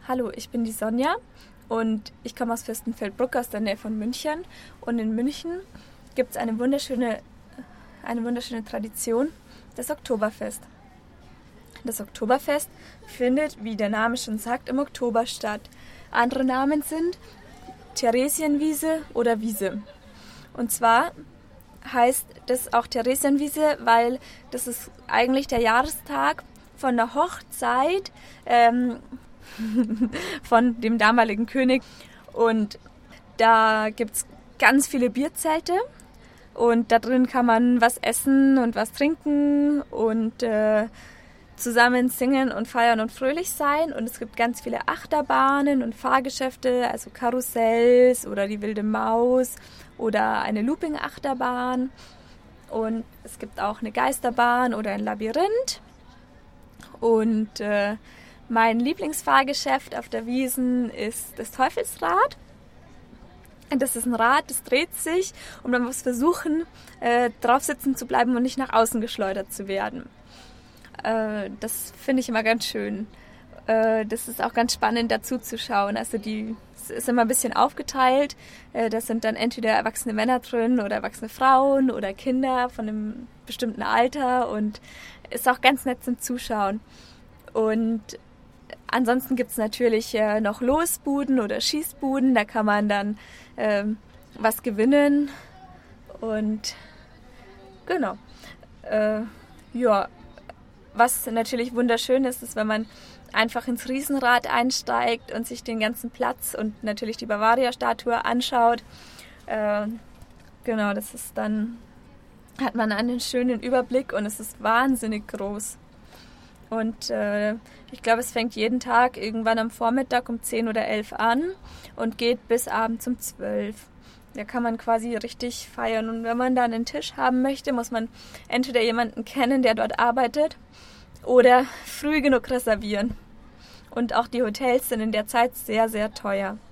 Hallo, ich bin die Sonja und ich komme aus Fürstenfeldbruck aus der Nähe von München. Und in München gibt es eine wunderschöne Tradition, das Oktoberfest. Das Oktoberfest findet, wie der Name schon sagt, im Oktober statt. Andere Namen sind Theresienwiese oder Wiese. Und zwar heißt das auch Theresienwiese, weil das ist eigentlich der Jahrestag von der Hochzeit von dem damaligen König. Und da gibt es ganz viele Bierzelte und da drin kann man was essen und was trinken und zusammen singen und feiern und fröhlich sein. Und es gibt ganz viele Achterbahnen und Fahrgeschäfte, also Karussells oder die Wilde Maus oder eine Looping-Achterbahn. Und es gibt auch eine Geisterbahn oder ein Labyrinth. Und mein Lieblingsfahrgeschäft auf der Wiesn ist das Teufelsrad. Das ist ein Rad, das dreht sich und man muss versuchen, drauf sitzen zu bleiben und nicht nach außen geschleudert zu werden. Das finde ich immer ganz schön. Das ist auch ganz spannend dazu zu schauen. Also es ist immer ein bisschen aufgeteilt. Da sind dann entweder erwachsene Männer drin oder erwachsene Frauen oder Kinder von einem bestimmten Alter und ist auch ganz nett zum Zuschauen. Und ansonsten gibt es natürlich noch Losbuden oder Schießbuden. Da kann man dann was gewinnen. Und genau. Was natürlich wunderschön ist, ist, wenn man einfach ins Riesenrad einsteigt und sich den ganzen Platz und natürlich die Bavaria-Statue anschaut. Das ist dann, hat man einen schönen Überblick und es ist wahnsinnig groß. Und ich glaube, es fängt jeden Tag irgendwann am Vormittag um 10 oder 11 an und geht bis abends um 12. Da kann man quasi richtig feiern. Und wenn man dann einen Tisch haben möchte, muss man entweder jemanden kennen, der dort arbeitet, oder früh genug reservieren. Und auch die Hotels sind in der Zeit sehr, sehr teuer.